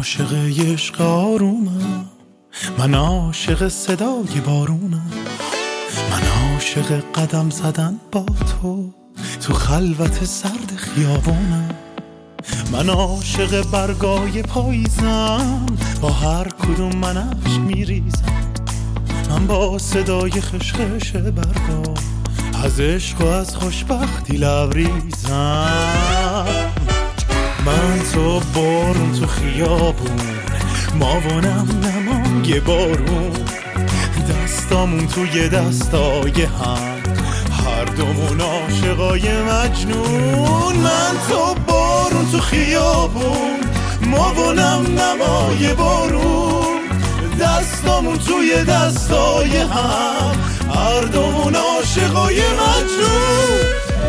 عاشق عشق آرومم، من عاشق صدای بارونم، من عاشق قدم زدن با تو خلوت سرد خیابونم، من عاشق برگای پاییزم، با هر کدوم منش میریزم، من با صدای خشخش برگا از عشق و از خوشبختی لبریزم. من تو بارون تو خیابون، ما و نمای بارون، دستامون توی دستای هم، هر دومون عاشقای مجنون. من تو بارون تو خیابون، ما و نمای بارون، دستامون توی دستای هم، هر دومون عاشقای مجنون.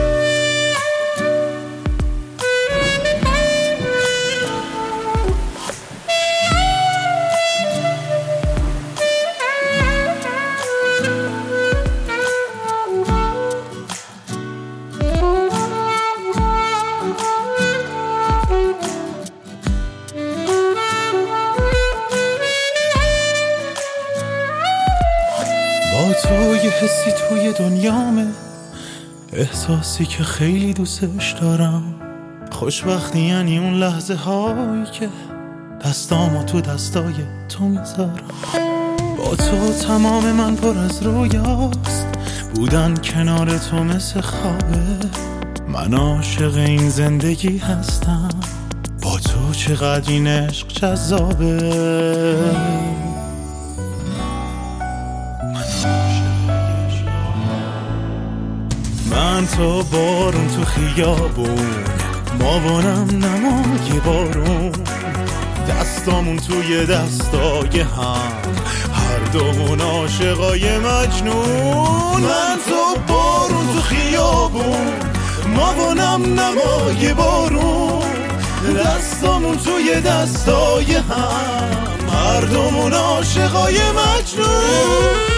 با تو یه حسی توی دنیامه، احساسی که خیلی دوستش دارم، خوشبختی یعنی اون لحظه هایی که دستامو تو دستای تو میذارم. با تو تمام من پر از رویاست، بودن کنار تو مثل خوابه، من عاشق این زندگی هستم، با تو چقدر این عشق جذابه. من تو بارون تو خیابون، ما و نمای بارون، دستامون توی دستای هم، هر دومون عاشقای مجنون. من تو بارون تو خیابون، ما و نمای بارون، دستامون توی دستای هم، هر دومون عاشقای مجنون.